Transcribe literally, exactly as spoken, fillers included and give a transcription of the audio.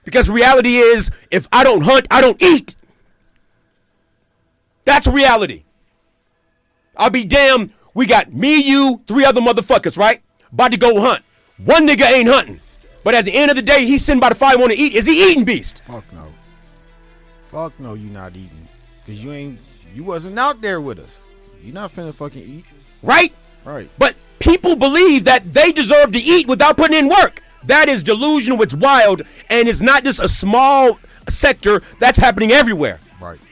Because reality is, if I don't hunt, I don't eat. That's reality. I'll be damned. We got me, you, three other motherfuckers, right? About to go hunt. One nigga ain't hunting. But at the end of the day, he's sitting by the fire want to eat. Is he eating, Beast? Fuck no. Fuck no, you not eating. Because you ain't, you wasn't out there with us. You not finna fucking eat. Right? Right. But people believe that they deserve to eat without putting in work. That is delusional. It's wild. And it's not just a small sector. That's happening everywhere. Right.